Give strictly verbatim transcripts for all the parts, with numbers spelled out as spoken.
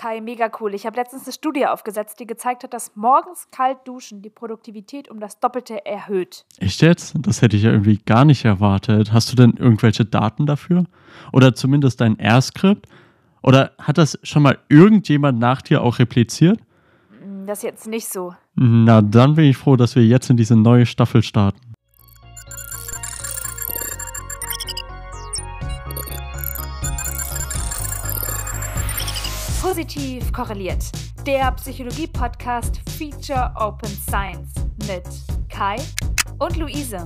Kai, mega cool. Ich habe letztens eine Studie aufgesetzt, die gezeigt hat, dass morgens kalt duschen die Produktivität um das Doppelte erhöht. Echt jetzt? Das hätte ich ja irgendwie gar nicht erwartet. Hast du denn irgendwelche Daten dafür? Oder zumindest dein R-Skript? Oder hat das schon mal irgendjemand nach dir auch repliziert? Das jetzt nicht so. Na, dann bin ich froh, dass wir jetzt in diese neue Staffel starten. Positiv korreliert. Der Psychologie-Podcast Feature Open Science mit Kai und Luise.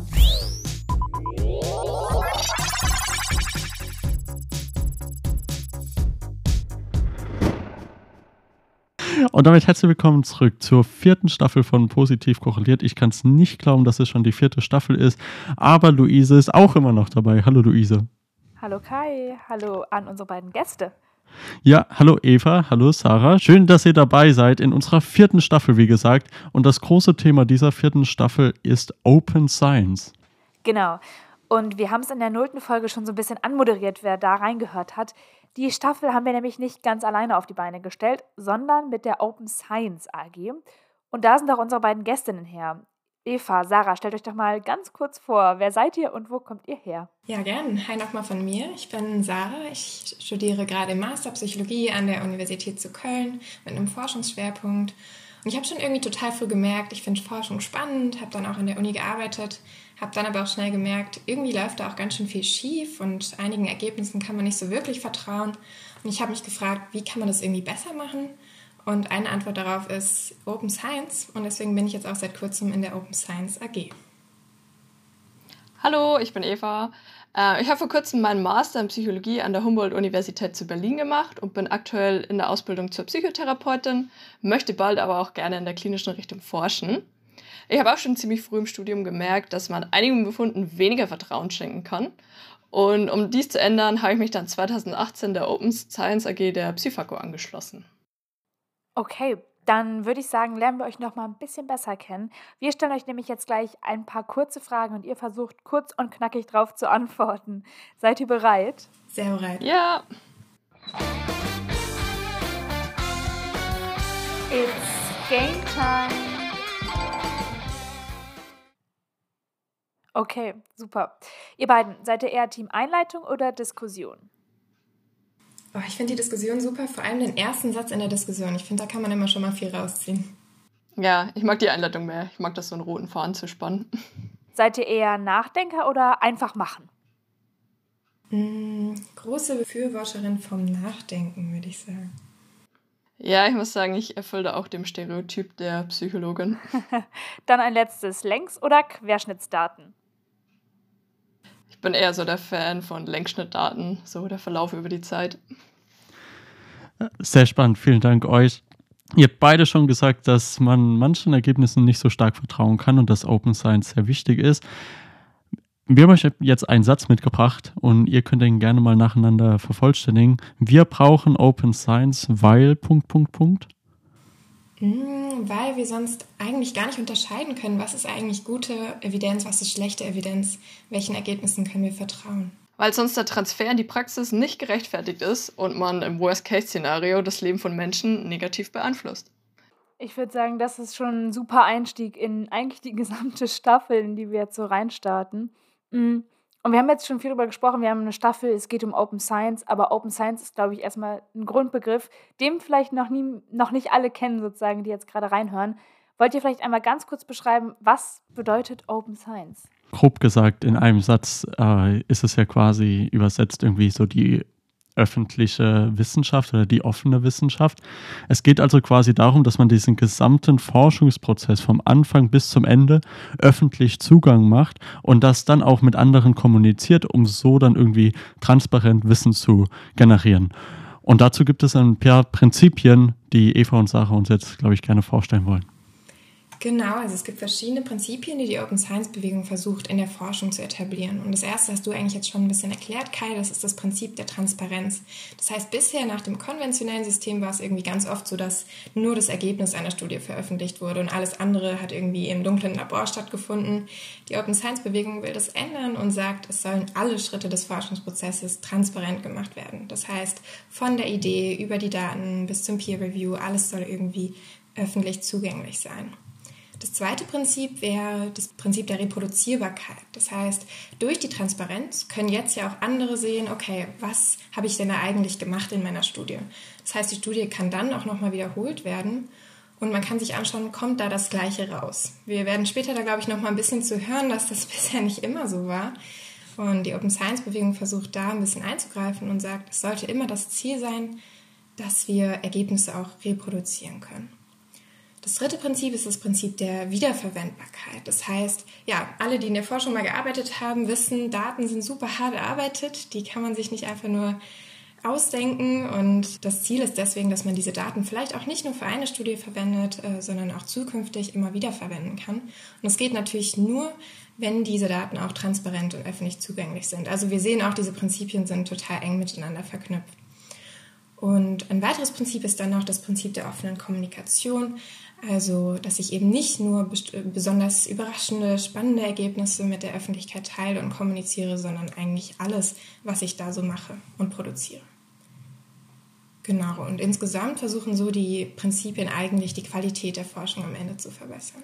Und damit herzlich willkommen zurück zur vierten Staffel von Positiv korreliert. Ich kann es nicht glauben, dass es schon die vierte Staffel ist, aber Luise ist auch immer noch dabei. Hallo Luise. Hallo Kai, hallo an unsere beiden Gäste. Ja, hallo Eva, hallo Sarah. Schön, dass ihr dabei seid in unserer vierten Staffel, wie gesagt. Und das große Thema dieser vierten Staffel ist Open Science. Genau. Und wir haben es in der nullten Folge schon so ein bisschen anmoderiert, wer da reingehört hat. Die Staffel haben wir nämlich nicht ganz alleine auf die Beine gestellt, sondern mit der Open Science A G. Und da sind auch unsere beiden Gästinnen her. Eva, Sarah, stellt euch doch mal ganz kurz vor, wer seid ihr und wo kommt ihr her? Ja, gern. Hi nochmal von mir. Ich bin Sarah. Ich studiere gerade Master Psychologie an der Universität zu Köln mit einem Forschungsschwerpunkt. Und ich habe schon irgendwie total früh gemerkt, ich finde Forschung spannend, habe dann auch an der Uni gearbeitet, habe dann aber auch schnell gemerkt, irgendwie läuft da auch ganz schön viel schief und einigen Ergebnissen kann man nicht so wirklich vertrauen. Und ich habe mich gefragt, wie kann man das irgendwie besser machen? Und eine Antwort darauf ist Open Science und deswegen bin ich jetzt auch seit kurzem in der Open Science A G. Hallo, ich bin Eva. Äh, ich habe vor kurzem meinen Master in Psychologie an der Humboldt-Universität zu Berlin gemacht und bin aktuell in der Ausbildung zur Psychotherapeutin, möchte bald aber auch gerne in der klinischen Richtung forschen. Ich habe auch schon ziemlich früh im Studium gemerkt, dass man einigen Befunden weniger Vertrauen schenken kann. Und um dies zu ändern, habe ich mich dann zweitausendachtzehn der Open Science A G der Psyfaco angeschlossen. Okay, dann würde ich sagen, lernen wir euch noch mal ein bisschen besser kennen. Wir stellen euch nämlich jetzt gleich ein paar kurze Fragen und ihr versucht kurz und knackig drauf zu antworten. Seid ihr bereit? Sehr bereit. Ja. It's game time. Okay, super. Ihr beiden, seid ihr eher Team Einleitung oder Diskussion? Oh, ich finde die Diskussion super, vor allem den ersten Satz in der Diskussion. Ich finde, da kann man immer schon mal viel rausziehen. Ja, ich mag die Einleitung mehr. Ich mag das, so einen roten Faden zu spannen. Seid ihr eher Nachdenker oder einfach machen? Mm, große Befürworterin vom Nachdenken, würde ich sagen. Ja, ich muss sagen, ich erfülle auch dem Stereotyp der Psychologin. Dann ein letztes, Längs- oder Querschnittsdaten? Ich bin eher so der Fan von Längsschnittdaten, so der Verlauf über die Zeit. Sehr spannend, vielen Dank euch. Ihr habt beide schon gesagt, dass man manchen Ergebnissen nicht so stark vertrauen kann und dass Open Science sehr wichtig ist. Wir haben euch jetzt einen Satz mitgebracht und ihr könnt ihn gerne mal nacheinander vervollständigen. Wir brauchen Open Science, weil... Punkt, Punkt, Punkt. Mm, weil wir sonst eigentlich gar nicht unterscheiden können, was ist eigentlich gute Evidenz, was ist schlechte Evidenz, welchen Ergebnissen können wir vertrauen. Weil sonst der Transfer in die Praxis nicht gerechtfertigt ist und man im Worst-Case-Szenario das Leben von Menschen negativ beeinflusst. Ich würde sagen, das ist schon ein super Einstieg in eigentlich die gesamte Staffel, in die wir jetzt so reinstarten. Und wir haben jetzt schon viel darüber gesprochen, wir haben eine Staffel, es geht um Open Science, aber Open Science ist, glaube ich, erstmal ein Grundbegriff, den vielleicht noch, nie, noch nicht alle kennen, sozusagen, die jetzt gerade reinhören. Wollt ihr vielleicht einmal ganz kurz beschreiben, was bedeutet Open Science? Grob gesagt, in einem Satz äh, ist es ja quasi übersetzt irgendwie so die öffentliche Wissenschaft oder die offene Wissenschaft. Es geht also quasi darum, dass man diesen gesamten Forschungsprozess vom Anfang bis zum Ende öffentlich Zugang macht und das dann auch mit anderen kommuniziert, um so dann irgendwie transparent Wissen zu generieren. Und dazu gibt es ein paar Prinzipien, die Eva und Sarah uns jetzt, glaube ich, gerne vorstellen wollen. Genau, also es gibt verschiedene Prinzipien, die die Open Science-Bewegung versucht, in der Forschung zu etablieren. Und das erste hast du eigentlich jetzt schon ein bisschen erklärt, Kai, das ist das Prinzip der Transparenz. Das heißt, bisher nach dem konventionellen System war es irgendwie ganz oft so, dass nur das Ergebnis einer Studie veröffentlicht wurde und alles andere hat irgendwie im dunklen Labor stattgefunden. Die Open Science-Bewegung will das ändern und sagt, es sollen alle Schritte des Forschungsprozesses transparent gemacht werden. Das heißt, von der Idee über die Daten bis zum Peer Review, alles soll irgendwie öffentlich zugänglich sein. Das zweite Prinzip wäre das Prinzip der Reproduzierbarkeit. Das heißt, durch die Transparenz können jetzt ja auch andere sehen, okay, was habe ich denn da eigentlich gemacht in meiner Studie? Das heißt, die Studie kann dann auch nochmal wiederholt werden und man kann sich anschauen, kommt da das Gleiche raus? Wir werden später da, glaube ich, nochmal ein bisschen zu hören, dass das bisher nicht immer so war. Und die Open Science Bewegung versucht da ein bisschen einzugreifen und sagt, es sollte immer das Ziel sein, dass wir Ergebnisse auch reproduzieren können. Das dritte Prinzip ist das Prinzip der Wiederverwendbarkeit. Das heißt, ja, alle, die in der Forschung mal gearbeitet haben, wissen, Daten sind super hart erarbeitet. Die kann man sich nicht einfach nur ausdenken. Und das Ziel ist deswegen, dass man diese Daten vielleicht auch nicht nur für eine Studie verwendet, sondern auch zukünftig immer wieder verwenden kann. Und das geht natürlich nur, wenn diese Daten auch transparent und öffentlich zugänglich sind. Also wir sehen auch, diese Prinzipien sind total eng miteinander verknüpft. Und ein weiteres Prinzip ist dann noch das Prinzip der offenen Kommunikation. Also, dass ich eben nicht nur besonders überraschende, spannende Ergebnisse mit der Öffentlichkeit teile und kommuniziere, sondern eigentlich alles, was ich da so mache und produziere. Genau, und insgesamt versuchen so die Prinzipien eigentlich die Qualität der Forschung am Ende zu verbessern.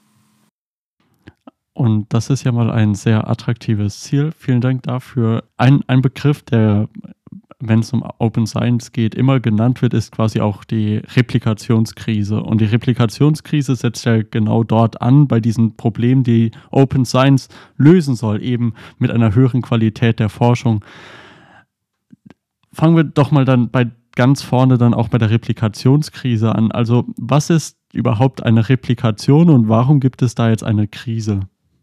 Und das ist ja mal ein sehr attraktives Ziel. Vielen Dank dafür. Ein, ein Begriff, der, wenn es um Open Science geht, immer genannt wird, ist quasi auch die Replikationskrise. Und die Replikationskrise setzt ja genau dort an, bei diesen Problemen, die Open Science lösen soll, eben mit einer höheren Qualität der Forschung. Fangen wir doch mal dann bei ganz vorne dann auch bei der Replikationskrise an. Also was ist überhaupt eine Replikation und warum gibt es da jetzt eine Krise?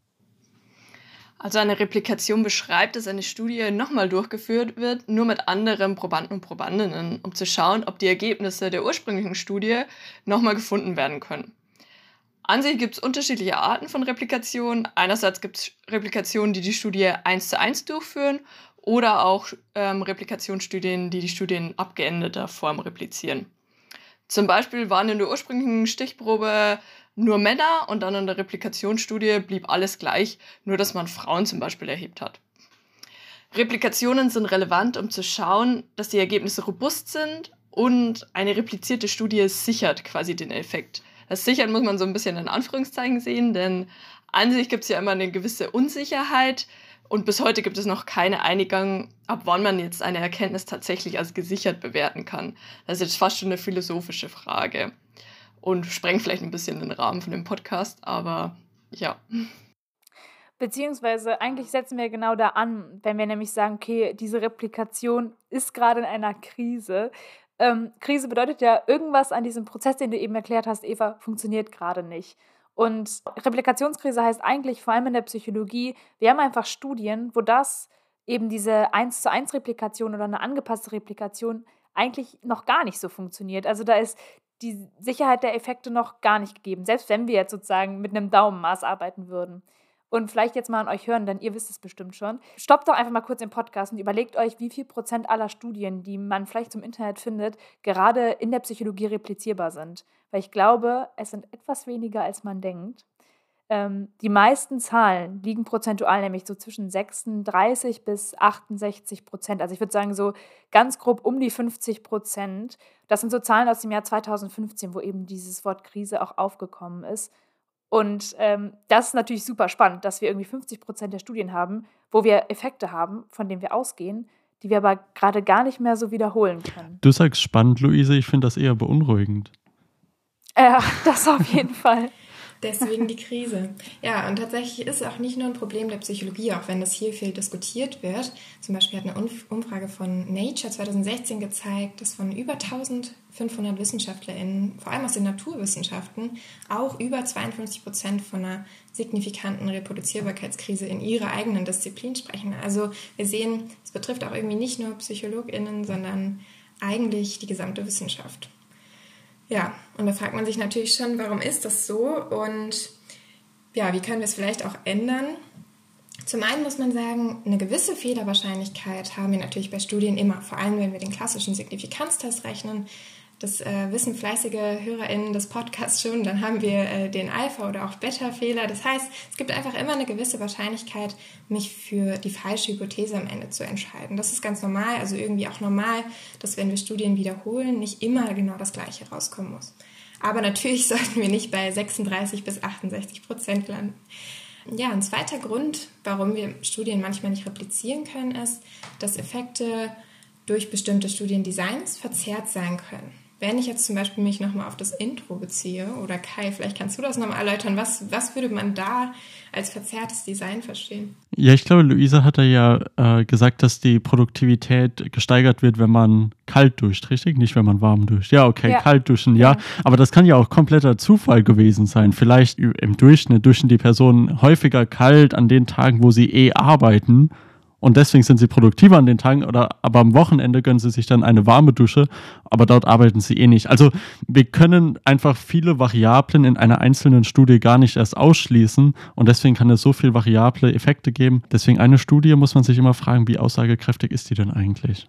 Also eine Replikation beschreibt, dass eine Studie nochmal durchgeführt wird, nur mit anderen Probanden und Probandinnen, um zu schauen, ob die Ergebnisse der ursprünglichen Studie nochmal gefunden werden können. An sich gibt es unterschiedliche Arten von Replikation. Einerseits gibt es Replikationen, die die Studie eins zu eins durchführen oder auch ähm, Replikationsstudien, die die Studie in abgeänderter Form replizieren. Zum Beispiel waren in der ursprünglichen Stichprobe nur Männer und dann in der Replikationsstudie blieb alles gleich, nur dass man Frauen zum Beispiel erhebt hat. Replikationen sind relevant, um zu schauen, dass die Ergebnisse robust sind und eine replizierte Studie sichert quasi den Effekt. Das Sichern muss man so ein bisschen in Anführungszeichen sehen, denn an sich gibt es ja immer eine gewisse Unsicherheit und bis heute gibt es noch keine Einigung, ab wann man jetzt eine Erkenntnis tatsächlich als gesichert bewerten kann. Das ist jetzt fast schon eine philosophische Frage. Und sprengt vielleicht ein bisschen den Rahmen von dem Podcast, aber ja. Beziehungsweise eigentlich setzen wir genau da an, wenn wir nämlich sagen, okay, diese Replikation ist gerade in einer Krise. Ähm, Krise bedeutet ja, irgendwas an diesem Prozess, den du eben erklärt hast, Eva, funktioniert gerade nicht. Und Replikationskrise heißt eigentlich, vor allem in der Psychologie, wir haben einfach Studien, wo das eben diese eins zu eins Replikation oder eine angepasste Replikation eigentlich noch gar nicht so funktioniert. Also da ist die Sicherheit der Effekte noch gar nicht gegeben, selbst wenn wir jetzt sozusagen mit einem Daumenmaß arbeiten würden. Und vielleicht jetzt mal an euch hören, denn ihr wisst es bestimmt schon. Stoppt doch einfach mal kurz den Podcast und überlegt euch, wie viel Prozent aller Studien, die man vielleicht zum Internet findet, gerade in der Psychologie replizierbar sind. Weil ich glaube, es sind etwas weniger, als man denkt. Ähm, die meisten Zahlen liegen prozentual nämlich so zwischen sechsunddreißig bis achtundsechzig Prozent. Also ich würde sagen so ganz grob um die fünfzig Prozent. Das sind so Zahlen aus dem Jahr zweitausendfünfzehn, wo eben dieses Wort Krise auch aufgekommen ist. Und ähm, das ist natürlich super spannend, dass wir irgendwie fünfzig Prozent der Studien haben, wo wir Effekte haben, von denen wir ausgehen, die wir aber gerade gar nicht mehr so wiederholen können. Du sagst spannend, Luise, ich finde das eher beunruhigend. Ja, äh, das auf jeden Fall. Deswegen die Krise. Ja, und tatsächlich ist es auch nicht nur ein Problem der Psychologie, auch wenn das hier viel diskutiert wird. Zum Beispiel hat eine Umfrage von Nature zweitausendsechzehn gezeigt, dass von über eintausendfünfhundert WissenschaftlerInnen, vor allem aus den Naturwissenschaften, auch über zweiundfünfzig Prozent von einer signifikanten Reproduzierbarkeitskrise in ihrer eigenen Disziplin sprechen. Also wir sehen, es betrifft auch irgendwie nicht nur PsychologInnen, sondern eigentlich die gesamte Wissenschaft. Ja, und da fragt man sich natürlich schon, warum ist das so und ja, wie können wir es vielleicht auch ändern? Zum einen muss man sagen, eine gewisse Fehlerwahrscheinlichkeit haben wir natürlich bei Studien immer, vor allem wenn wir den klassischen Signifikanztest rechnen. Das äh, wissen fleißige HörerInnen des Podcasts schon, dann haben wir äh, den Alpha- oder auch Beta-Fehler. Das heißt, es gibt einfach immer eine gewisse Wahrscheinlichkeit, mich für die falsche Hypothese am Ende zu entscheiden. Das ist ganz normal, also irgendwie auch normal, dass wenn wir Studien wiederholen, nicht immer genau das Gleiche rauskommen muss. Aber natürlich sollten wir nicht bei sechsunddreißig bis achtundsechzig Prozent landen. Ja, ein zweiter Grund, warum wir Studien manchmal nicht replizieren können, ist, dass Effekte durch bestimmte Studiendesigns verzerrt sein können. Wenn ich jetzt zum Beispiel mich nochmal auf das Intro beziehe, oder Kai, vielleicht kannst du das nochmal erläutern, was, was würde man da als verzerrtes Design verstehen? Ja, ich glaube, Luisa hat ja äh, gesagt, dass die Produktivität gesteigert wird, wenn man kalt duscht, richtig? Nicht, wenn man warm duscht. Ja, okay, ja. Kalt duschen, ja. ja. Aber das kann ja auch kompletter Zufall gewesen sein. Vielleicht im Durchschnitt duschen die Personen häufiger kalt an den Tagen, wo sie eh arbeiten. Und deswegen sind sie produktiver an den Tagen, oder aber am Wochenende gönnen sie sich dann eine warme Dusche, aber dort arbeiten sie eh nicht. Also wir können einfach viele Variablen in einer einzelnen Studie gar nicht erst ausschließen und deswegen kann es so viele variable Effekte geben. Deswegen eine Studie muss man sich immer fragen, wie aussagekräftig ist die denn eigentlich?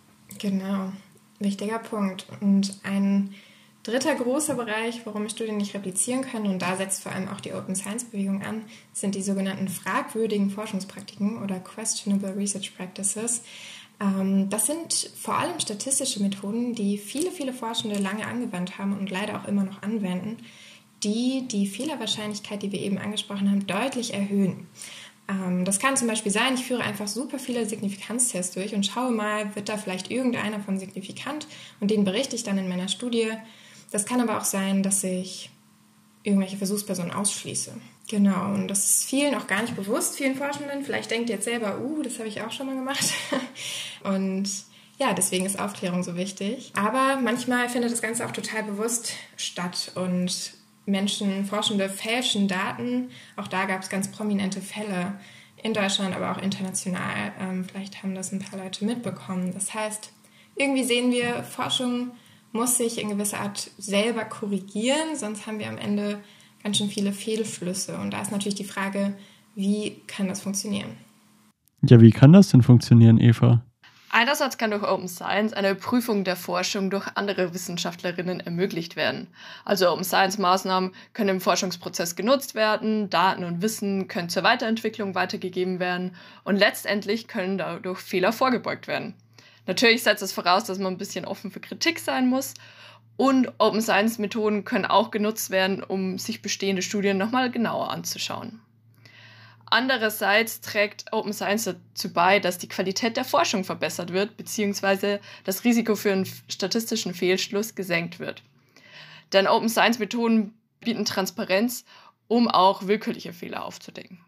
Genau, wichtiger Punkt. Und ein dritter großer Bereich, warum wir Studien nicht replizieren können, und da setzt vor allem auch die Open Science Bewegung an, sind die sogenannten fragwürdigen Forschungspraktiken oder Questionable Research Practices. Das sind vor allem statistische Methoden, die viele, viele Forschende lange angewandt haben und leider auch immer noch anwenden, die die Fehlerwahrscheinlichkeit, die wir eben angesprochen haben, deutlich erhöhen. Das kann zum Beispiel sein, ich führe einfach super viele Signifikanztests durch und schaue mal, wird da vielleicht irgendeiner von signifikant, und den berichte ich dann in meiner Studie. Das kann aber auch sein, dass ich irgendwelche Versuchspersonen ausschließe. Genau, und das ist vielen auch gar nicht bewusst, vielen Forschenden. Vielleicht denkt ihr jetzt selber, uh, das habe ich auch schon mal gemacht. Und ja, deswegen ist Aufklärung so wichtig. Aber manchmal findet das Ganze auch total bewusst statt und Menschen, Forschende fälschen Daten. Auch da gab es ganz prominente Fälle in Deutschland, aber auch international. Ähm, vielleicht haben das ein paar Leute mitbekommen. Das heißt, irgendwie sehen wir, Forschung muss sich in gewisser Art selber korrigieren, sonst haben wir am Ende ganz schön viele Fehlschlüsse. Und da ist natürlich die Frage, wie kann das funktionieren? Ja, wie kann das denn funktionieren, Eva? Einerseits kann durch Open Science eine Prüfung der Forschung durch andere Wissenschaftlerinnen ermöglicht werden. Also Open Science Maßnahmen können im Forschungsprozess genutzt werden, Daten und Wissen können zur Weiterentwicklung weitergegeben werden und letztendlich können dadurch Fehler vorgebeugt werden. Natürlich setzt es voraus, dass man ein bisschen offen für Kritik sein muss, und Open Science Methoden können auch genutzt werden, um sich bestehende Studien nochmal genauer anzuschauen. Andererseits trägt Open Science dazu bei, dass die Qualität der Forschung verbessert wird, beziehungsweise das Risiko für einen statistischen Fehlschluss gesenkt wird. Denn Open Science Methoden bieten Transparenz, um auch willkürliche Fehler aufzudecken.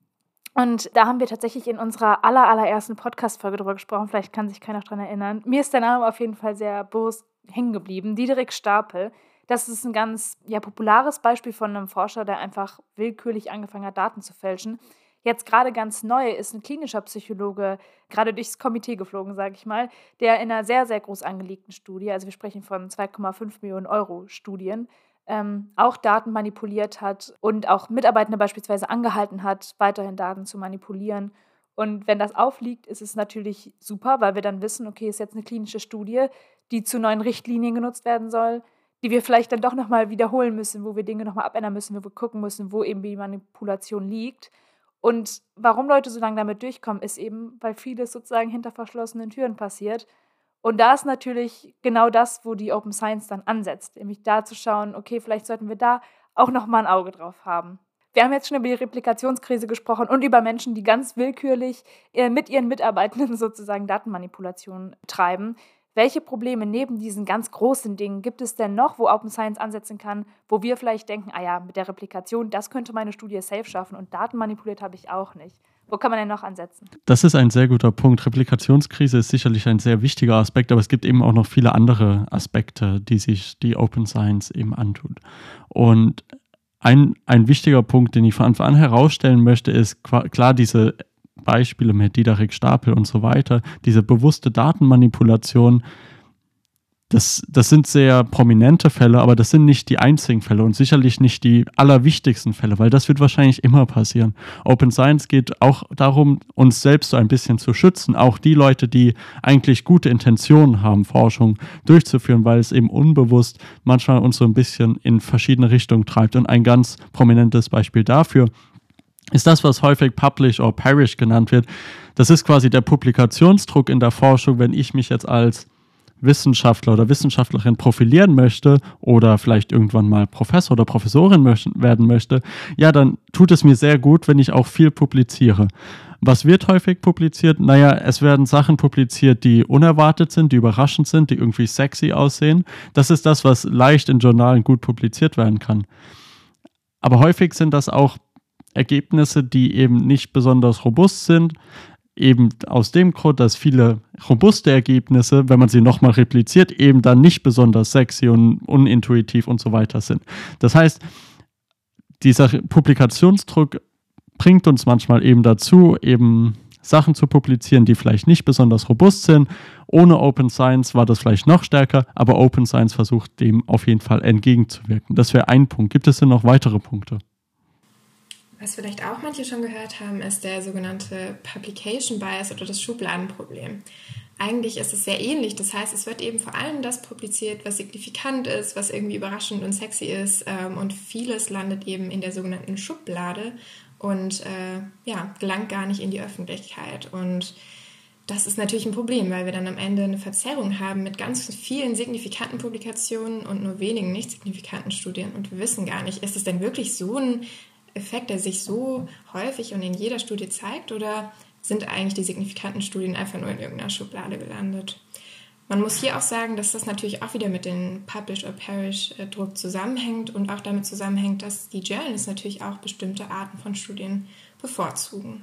Und da haben wir tatsächlich in unserer aller, allerersten Podcast-Folge drüber gesprochen. Vielleicht kann sich keiner noch daran erinnern. Mir ist der Name auf jeden Fall sehr bewusst hängen geblieben. Diederik Stapel. Das ist ein ganz ja, populares Beispiel von einem Forscher, der einfach willkürlich angefangen hat, Daten zu fälschen. Jetzt gerade ganz neu ist ein klinischer Psychologe gerade durchs Komitee geflogen, sage ich mal, der in einer sehr, sehr groß angelegten Studie, also wir sprechen von zwei Komma fünf Millionen Euro Studien, ähm, auch Daten manipuliert hat und auch Mitarbeitende beispielsweise angehalten hat, weiterhin Daten zu manipulieren. Und wenn das aufliegt, ist es natürlich super, weil wir dann wissen, okay, ist jetzt eine klinische Studie, die zu neuen Richtlinien genutzt werden soll, die wir vielleicht dann doch nochmal wiederholen müssen, wo wir Dinge nochmal abändern müssen, wo wir gucken müssen, wo eben die Manipulation liegt. Und warum Leute so lange damit durchkommen, ist eben, weil vieles sozusagen hinter verschlossenen Türen passiert. Und da ist natürlich genau das, wo die Open Science dann ansetzt, nämlich da zu schauen, okay, vielleicht sollten wir da auch nochmal ein Auge drauf haben. Wir haben jetzt schon über die Replikationskrise gesprochen und über Menschen, die ganz willkürlich äh, mit ihren Mitarbeitenden sozusagen Datenmanipulationen treiben. Welche Probleme neben diesen ganz großen Dingen gibt es denn noch, wo Open Science ansetzen kann, wo wir vielleicht denken, ah ja, mit der Replikation, das könnte meine Studie safe schaffen und Daten manipuliert habe ich auch nicht. Wo kann man denn noch ansetzen? Das ist ein sehr guter Punkt. Replikationskrise ist sicherlich ein sehr wichtiger Aspekt, aber es gibt eben auch noch viele andere Aspekte, die sich die Open Science eben antut. Und ein, ein wichtiger Punkt, den ich von Anfang an herausstellen möchte, ist klar diese Beispiele mit Diederik Stapel und so weiter, diese bewusste Datenmanipulation, Das, das sind sehr prominente Fälle, aber das sind nicht die einzigen Fälle und sicherlich nicht die allerwichtigsten Fälle, weil das wird wahrscheinlich immer passieren. Open Science geht auch darum, uns selbst so ein bisschen zu schützen, auch die Leute, die eigentlich gute Intentionen haben, Forschung durchzuführen, weil es eben unbewusst manchmal uns so ein bisschen in verschiedene Richtungen treibt. Und ein ganz prominentes Beispiel dafür ist das, was häufig Publish or Perish genannt wird. Das ist quasi der Publikationsdruck in der Forschung, wenn ich mich jetzt als Wissenschaftler oder Wissenschaftlerin profilieren möchte oder vielleicht irgendwann mal Professor oder Professorin möchten, werden möchte, ja, dann tut es mir sehr gut, wenn ich auch viel publiziere. Was wird häufig publiziert? Naja, es werden Sachen publiziert, die unerwartet sind, die überraschend sind, die irgendwie sexy aussehen. Das ist das, was leicht in Journalen gut publiziert werden kann. Aber häufig sind das auch Ergebnisse, die eben nicht besonders robust sind, eben aus dem Grund, dass viele robuste Ergebnisse, wenn man sie nochmal repliziert, eben dann nicht besonders sexy und unintuitiv und so weiter sind. Das heißt, dieser Publikationsdruck bringt uns manchmal eben dazu, eben Sachen zu publizieren, die vielleicht nicht besonders robust sind. Ohne Open Science war das vielleicht noch stärker, aber Open Science versucht dem auf jeden Fall entgegenzuwirken. Das wäre ein Punkt. Gibt es denn noch weitere Punkte? Was vielleicht auch manche schon gehört haben, ist der sogenannte Publication Bias oder das Schubladenproblem. Eigentlich ist es sehr ähnlich. Das heißt, es wird eben vor allem das publiziert, was signifikant ist, was irgendwie überraschend und sexy ist. Und vieles landet eben in der sogenannten Schublade und äh, ja, gelangt gar nicht in die Öffentlichkeit. Und das ist natürlich ein Problem, weil wir dann am Ende eine Verzerrung haben mit ganz vielen signifikanten Publikationen und nur wenigen nicht signifikanten Studien. Und wir wissen gar nicht, ist es denn wirklich so ein Effekt, der sich so häufig und in jeder Studie zeigt, oder sind eigentlich die signifikanten Studien einfach nur in irgendeiner Schublade gelandet? Man muss hier auch sagen, dass das natürlich auch wieder mit dem Publish or Perish Druck zusammenhängt und auch damit zusammenhängt, dass die Journals natürlich auch bestimmte Arten von Studien bevorzugen.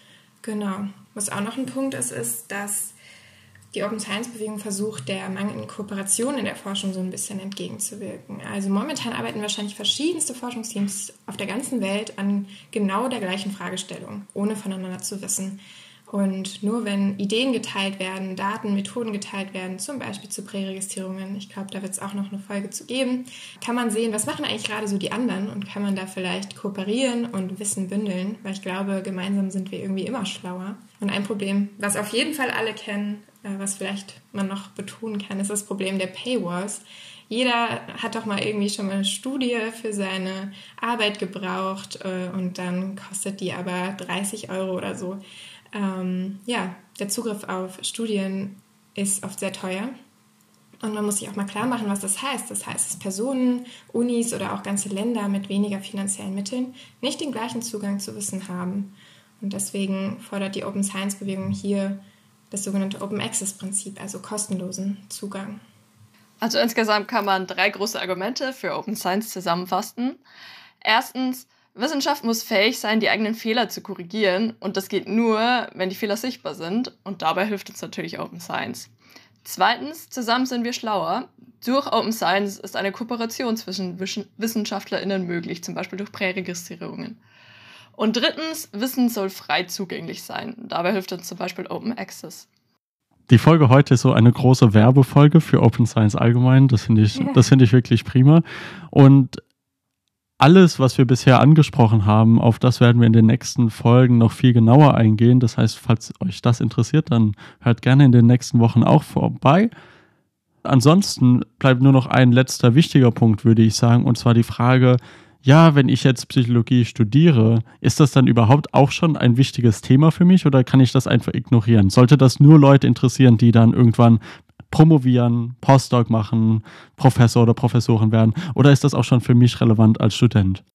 Genau. Was auch noch ein Punkt ist, ist, dass die Open Science Bewegung versucht, der mangelnden Kooperation in der Forschung so ein bisschen entgegenzuwirken. Also momentan arbeiten wahrscheinlich verschiedenste Forschungsteams auf der ganzen Welt an genau der gleichen Fragestellung, ohne voneinander zu wissen. Und nur wenn Ideen geteilt werden, Daten, Methoden geteilt werden, zum Beispiel zu Präregistrierungen, ich glaube, da wird es auch noch eine Folge zu geben, kann man sehen, was machen eigentlich gerade so die anderen und kann man da vielleicht kooperieren und Wissen bündeln, weil ich glaube, gemeinsam sind wir irgendwie immer schlauer. Und ein Problem, was auf jeden Fall alle kennen, was vielleicht man noch betonen kann, ist das Problem der Paywalls. Jeder hat doch mal irgendwie schon mal eine Studie für seine Arbeit gebraucht und dann kostet die aber dreißig Euro oder so. Ähm, ja, der Zugriff auf Studien ist oft sehr teuer und man muss sich auch mal klar machen, was das heißt. Das heißt, dass Personen, Unis oder auch ganze Länder mit weniger finanziellen Mitteln nicht den gleichen Zugang zu Wissen haben. Und deswegen fordert die Open Science Bewegung hier das sogenannte Open Access Prinzip, also kostenlosen Zugang. Also insgesamt kann man drei große Argumente für Open Science zusammenfassen. Erstens, Wissenschaft muss fähig sein, die eigenen Fehler zu korrigieren, und das geht nur, wenn die Fehler sichtbar sind, und dabei hilft uns natürlich Open Science. Zweitens, zusammen sind wir schlauer. Durch Open Science ist eine Kooperation zwischen WissenschaftlerInnen möglich, zum Beispiel durch Präregistrierungen. Und drittens, Wissen soll frei zugänglich sein. Dabei hilft uns zum Beispiel Open Access. Die Folge heute ist so eine große Werbefolge für Open Science allgemein. Das finde ich, das finde ich wirklich prima. Und alles, was wir bisher angesprochen haben, auf das werden wir in den nächsten Folgen noch viel genauer eingehen. Das heißt, falls euch das interessiert, dann hört gerne in den nächsten Wochen auch vorbei. Ansonsten bleibt nur noch ein letzter wichtiger Punkt, würde ich sagen, und zwar die Frage, ja, wenn ich jetzt Psychologie studiere, ist das dann überhaupt auch schon ein wichtiges Thema für mich oder kann ich das einfach ignorieren? Sollte das nur Leute interessieren, die dann irgendwann promovieren, Postdoc machen, Professor oder Professorin werden? Oder ist das auch schon für mich relevant als Student?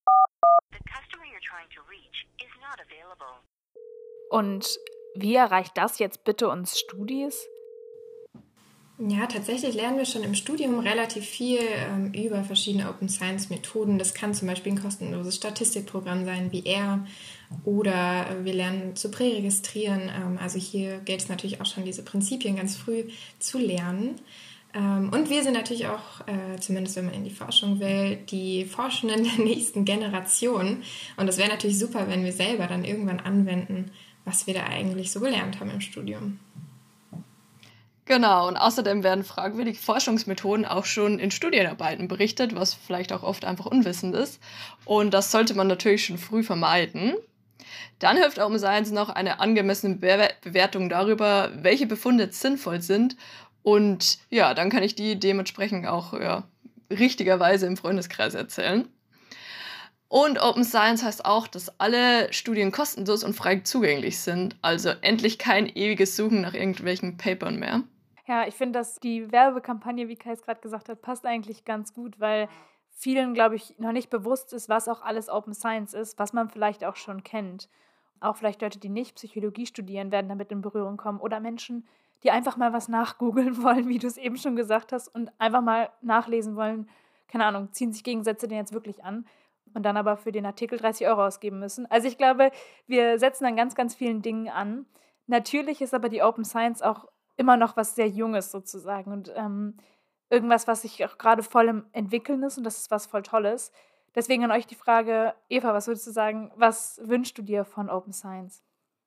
Und wie erreicht das jetzt bitte uns Studis? Ja, tatsächlich lernen wir schon im Studium relativ viel ähm, über verschiedene Open Science Methoden. Das kann zum Beispiel ein kostenloses Statistikprogramm sein wie R oder äh, wir lernen zu präregistrieren. Ähm, also hier gilt es natürlich auch schon, diese Prinzipien ganz früh zu lernen. Ähm, und wir sind natürlich auch, äh, zumindest wenn man in die Forschung will, die Forschenden der nächsten Generation. Und das wäre natürlich super, wenn wir selber dann irgendwann anwenden, was wir da eigentlich so gelernt haben im Studium. Genau, und außerdem werden fragwürdige Forschungsmethoden auch schon in Studienarbeiten berichtet, was vielleicht auch oft einfach unwissend ist. Und das sollte man natürlich schon früh vermeiden. Dann hilft Open Science noch eine angemessene Be- Bewertung darüber, welche Befunde jetzt sinnvoll sind. Und ja, dann kann ich die dementsprechend auch ja, richtigerweise im Freundeskreis erzählen. Und Open Science heißt auch, dass alle Studien kostenlos und frei zugänglich sind. Also endlich kein ewiges Suchen nach irgendwelchen Papern mehr. Ja, ich finde, dass die Werbekampagne, wie Kai es gerade gesagt hat, passt eigentlich ganz gut, weil vielen, glaube ich, noch nicht bewusst ist, was auch alles Open Science ist, was man vielleicht auch schon kennt. Auch vielleicht Leute, die nicht Psychologie studieren, werden damit in Berührung kommen. Oder Menschen, die einfach mal was nachgoogeln wollen, wie du es eben schon gesagt hast, und einfach mal nachlesen wollen, keine Ahnung, ziehen sich Gegensätze denn jetzt wirklich an und dann aber für den Artikel dreißig Euro ausgeben müssen. Also ich glaube, wir setzen an ganz, ganz vielen Dingen an. Natürlich ist aber die Open Science auch immer noch was sehr Junges sozusagen und ähm, irgendwas, was sich auch gerade voll im Entwickeln ist, und das ist was voll Tolles. Deswegen an euch die Frage, Eva, was würdest du sagen, was wünschst du dir von Open Science?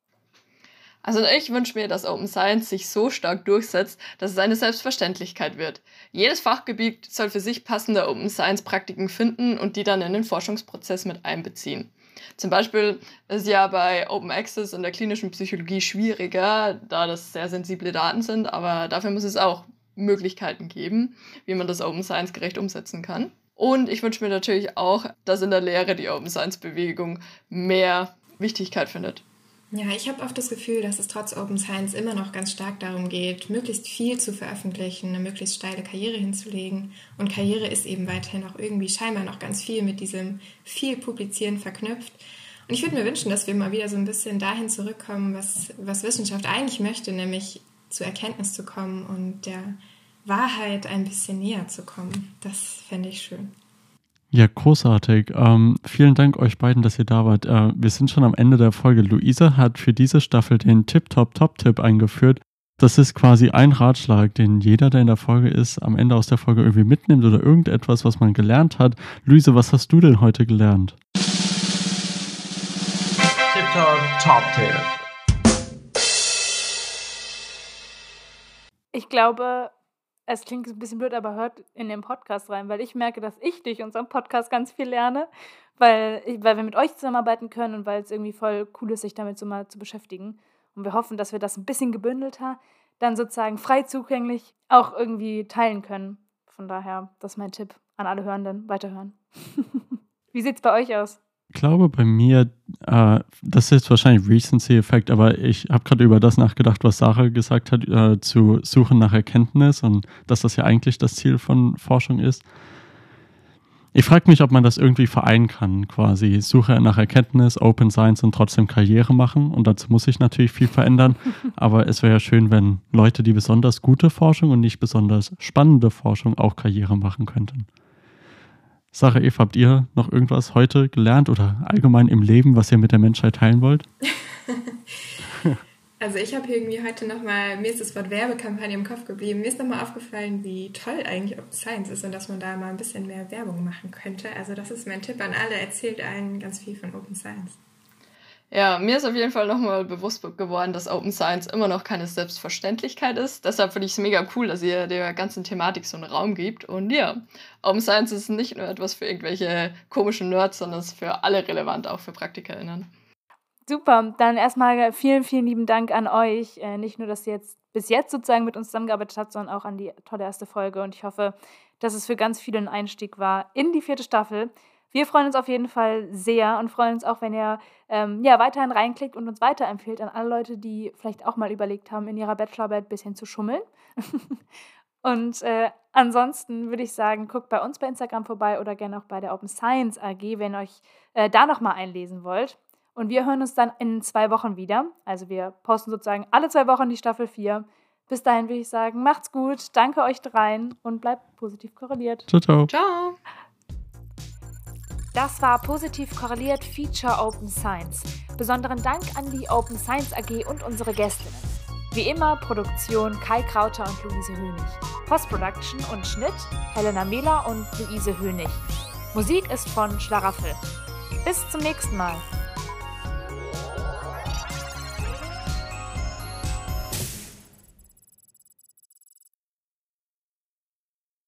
Also ich wünsche mir, dass Open Science sich so stark durchsetzt, dass es eine Selbstverständlichkeit wird. Jedes Fachgebiet soll für sich passende Open Science Praktiken finden und die dann in den Forschungsprozess mit einbeziehen. Zum Beispiel ist ja bei Open Access in der klinischen Psychologie schwieriger, da das sehr sensible Daten sind, aber dafür muss es auch Möglichkeiten geben, wie man das Open Science gerecht umsetzen kann. Und ich wünsche mir natürlich auch, dass in der Lehre die Open Science Bewegung mehr Wichtigkeit findet. Ja, ich habe oft das Gefühl, dass es trotz Open Science immer noch ganz stark darum geht, möglichst viel zu veröffentlichen, eine möglichst steile Karriere hinzulegen. Und Karriere ist eben weiterhin auch irgendwie scheinbar noch ganz viel mit diesem viel Publizieren verknüpft. Und ich würde mir wünschen, dass wir mal wieder so ein bisschen dahin zurückkommen, was, was Wissenschaft eigentlich möchte, nämlich zur Erkenntnis zu kommen und der Wahrheit ein bisschen näher zu kommen. Das fände ich schön. Ja, großartig. Ähm, vielen Dank euch beiden, dass ihr da wart. Äh, wir sind schon am Ende der Folge. Luisa hat für diese Staffel den Tip-Top-Top-Tipp eingeführt. Das ist quasi ein Ratschlag, den jeder, der in der Folge ist, am Ende aus der Folge irgendwie mitnimmt oder irgendetwas, was man gelernt hat. Luise, was hast du denn heute gelernt? Tip-Top-Top-Tipp. Ich glaube, es klingt ein bisschen blöd, aber hört in den Podcast rein, weil ich merke, dass ich durch unseren Podcast ganz viel lerne, weil, ich, weil wir mit euch zusammenarbeiten können und weil es irgendwie voll cool ist, sich damit so mal zu beschäftigen. Und wir hoffen, dass wir das ein bisschen gebündelter, dann sozusagen frei zugänglich auch irgendwie teilen können. Von daher, das ist mein Tipp an alle Hörenden, weiterhören. Wie sieht es bei euch aus? Ich glaube, bei mir, äh, das ist jetzt wahrscheinlich Recency-Effekt, aber ich habe gerade über das nachgedacht, was Sarah gesagt hat, äh, zu suchen nach Erkenntnis und dass das ja eigentlich das Ziel von Forschung ist. Ich frage mich, ob man das irgendwie vereinen kann, quasi Suche nach Erkenntnis, Open Science und trotzdem Karriere machen, und dazu muss sich natürlich viel verändern, aber es wäre ja schön, wenn Leute, die besonders gute Forschung und nicht besonders spannende Forschung auch Karriere machen könnten. Sarah, Eva, habt ihr noch irgendwas heute gelernt oder allgemein im Leben, was ihr mit der Menschheit teilen wollt? Also ich habe irgendwie heute nochmal, mir ist das Wort Werbekampagne im Kopf geblieben, mir ist nochmal aufgefallen, wie toll eigentlich Open Science ist und dass man da mal ein bisschen mehr Werbung machen könnte. Also das ist mein Tipp an alle, erzählt allen ganz viel von Open Science. Ja, mir ist auf jeden Fall nochmal bewusst geworden, dass Open Science immer noch keine Selbstverständlichkeit ist. Deshalb finde ich es mega cool, dass ihr der ganzen Thematik so einen Raum gibt. Und ja, Open Science ist nicht nur etwas für irgendwelche komischen Nerds, sondern es ist für alle relevant, auch für PraktikerInnen. Super, dann erstmal vielen, vielen lieben Dank an euch. Äh, nicht nur, dass ihr jetzt bis jetzt sozusagen mit uns zusammengearbeitet habt, sondern auch an die tolle erste Folge. Und ich hoffe, dass es für ganz viele ein Einstieg war in die vierte Staffel. Wir freuen uns auf jeden Fall sehr und freuen uns auch, wenn ihr ähm, ja, weiterhin reinklickt und uns weiterempfehlt an alle Leute, die vielleicht auch mal überlegt haben, in ihrer Bachelorarbeit ein bisschen zu schummeln. Und äh, ansonsten würde ich sagen, guckt bei uns bei Instagram vorbei oder gerne auch bei der Open Science A G, wenn ihr euch äh, da nochmal einlesen wollt. Und wir hören uns dann in zwei Wochen wieder. Also wir posten sozusagen alle zwei Wochen die Staffel vier. Bis dahin würde ich sagen, macht's gut, danke euch dreien und bleibt positiv korreliert. Ciao, ciao. Ciao. Das war Positiv korreliert Feature Open Science. Besonderen Dank an die Open Science A G und unsere Gästinnen. Wie immer Produktion Kai Krauter und Luise Hönig. Post-Production und Schnitt Helena Mehler und Luise Hönig. Musik ist von Schlaraffel. Bis zum nächsten Mal.